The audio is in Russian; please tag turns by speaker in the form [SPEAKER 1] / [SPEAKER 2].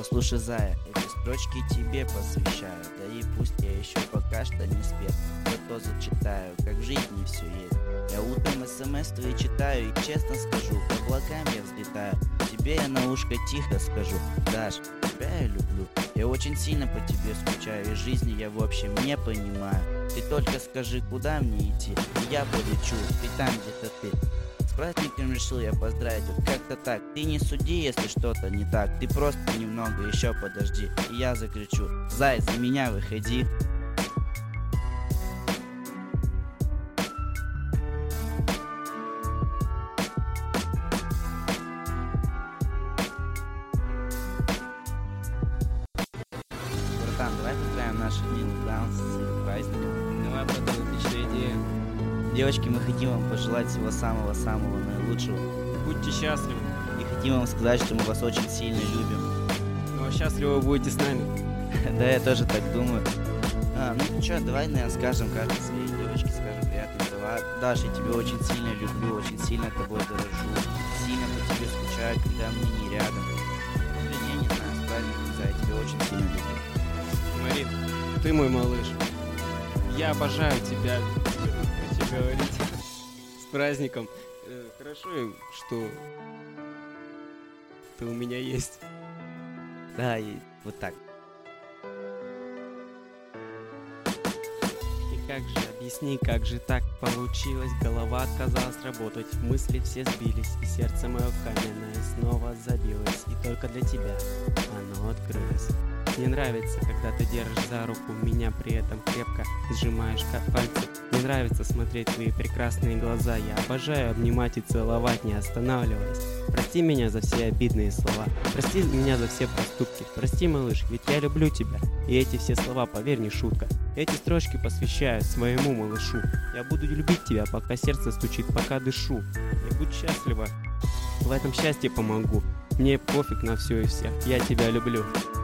[SPEAKER 1] Послушай, зая, эти строчки тебе посвящаю. Да и пусть я еще пока что не спел, зато зачитаю, как в жизни все есть. Я утром СМС твои читаю и честно скажу, к облакам я взлетаю. Тебе я на ушко тихо скажу: Даш, тебя я люблю. Я очень сильно по тебе скучаю, и жизни я в общем не понимаю. Ты только скажи, куда мне идти, и я полечу, ты там где-то ты. С праздником решил я поздравить, вот как-то так. Ты не суди, если что-то не так. Ты просто немного еще подожди, и я закричу: Зай, за меня выходи. Братан, давай поздравим наших милых даун с их праздником.
[SPEAKER 2] Давай, братан, отличная идея.
[SPEAKER 1] Девочки, мы хотим вам пожелать всего самого-самого наилучшего.
[SPEAKER 2] Будьте счастливы.
[SPEAKER 1] И хотим вам сказать, что мы вас очень сильно любим.
[SPEAKER 2] Ну а счастливы вы будете с нами.
[SPEAKER 1] Да, я тоже так думаю. Ну что, давай, наверное, скажем каждой своей девочке, скажем приятные слова. Даша, я тебя очень сильно люблю, очень сильно тобой дорожу. Сильно по тебе скучаю, когда мне не рядом. Блин, я не знаю, с праздником, я тебя очень сильно люблю.
[SPEAKER 2] Марин, ты мой малыш. Я обожаю тебя. Что хочу говорить? С праздником. Хорошо, что ты у меня есть.
[SPEAKER 1] Да, и вот так.
[SPEAKER 2] И как же, объясни, как же так получилось? Голова отказалась работать, мысли все сбились, и сердце мое каменное снова забилось, и только для тебя оно открылось. Мне нравится, когда ты держишь за руку меня, при этом крепко сжимаешь пальцы. Мне нравится смотреть твои прекрасные глаза. Я обожаю обнимать и целовать, не останавливаясь. Прости меня за все обидные слова. Прости меня за все проступки. Прости, малыш, ведь я люблю тебя. И эти все слова, поверь, не шутка. Эти строчки посвящаю своему малышу. Я буду любить тебя, пока сердце стучит, пока дышу. И будь счастлива. В этом счастье помогу. Мне пофиг на все и всех. Я тебя люблю.